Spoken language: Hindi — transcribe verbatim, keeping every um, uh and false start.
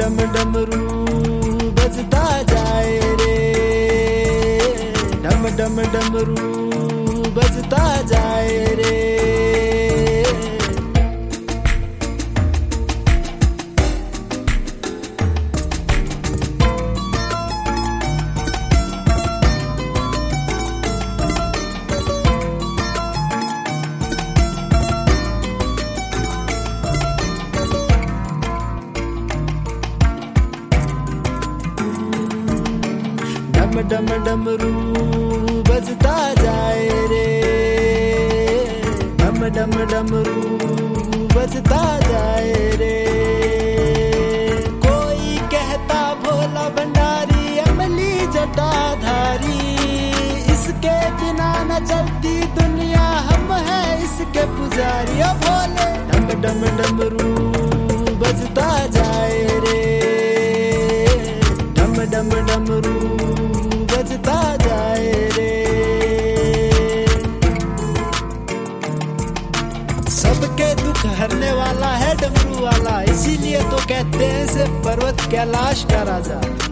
डम डमरू बजता जाए रे, डम डम डमरू बजता जाए रे। डम डम डमरू बजता जाए रे, डम डम डमरू बजता जाए रे। कोई कहता भोला भंडारी अमली जटाधारी, इसके बिना न चलती दुनिया, हम हैं इसके पुजारी। ओ भोले डम डम डमरू बजता जाए रे, डम डम डमरू बजता जाए रे। सबके दुख हरने वाला है डमरू वाला, इसीलिए तो कहते हैं इसे पर्वत कैलाश का राजा।